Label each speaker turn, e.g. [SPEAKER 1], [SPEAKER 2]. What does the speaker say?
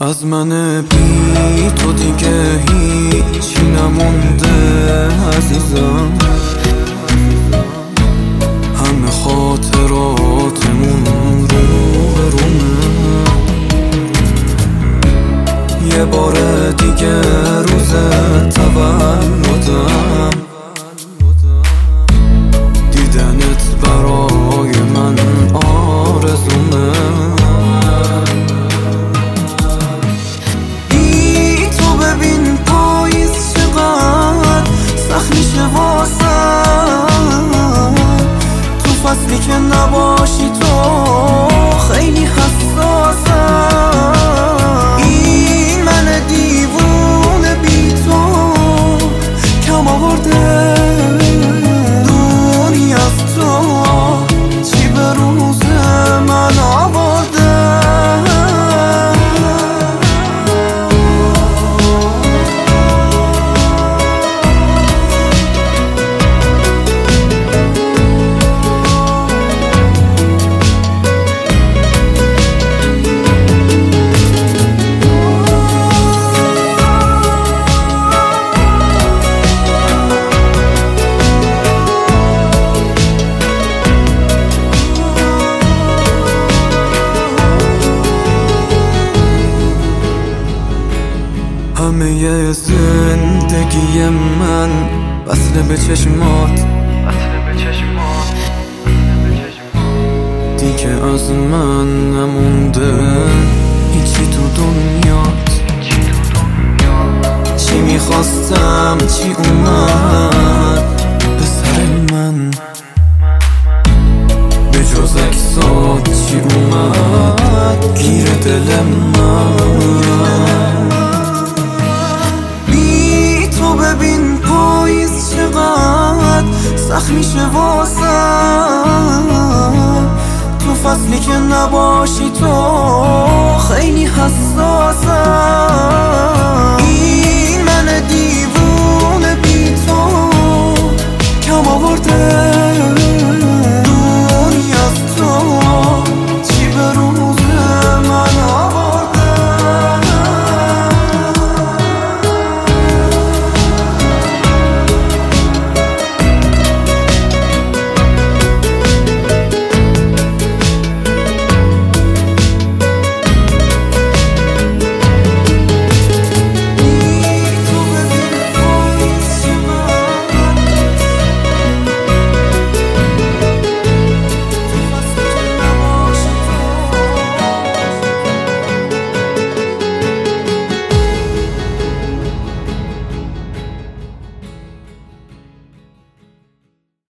[SPEAKER 1] از من بی تو دیگه هیچی نمونده عزیزم، همه خاطراتمون رو به رومه. یه بار دیگه روز تولدم، دیدنت برای من آرزومه. بی تو ببین پاییز چقدر سخت میشه واسم، تو فصلی که نباشی تو خیلی حساسم. این من دیوونه بی تو کم آورده دونی از تو، چی به روز من آورده. همه زندگی من وصله به چشمات، دیگه از من نمونده هیچی تو دنیات. چی میخواستم چی اومد به سر من، به جز اکسات چی اومد گیر دل من. ببین پاییز چقدر سخت میشه واسم، تو فصلی که نباشی تو خیلی حساسم.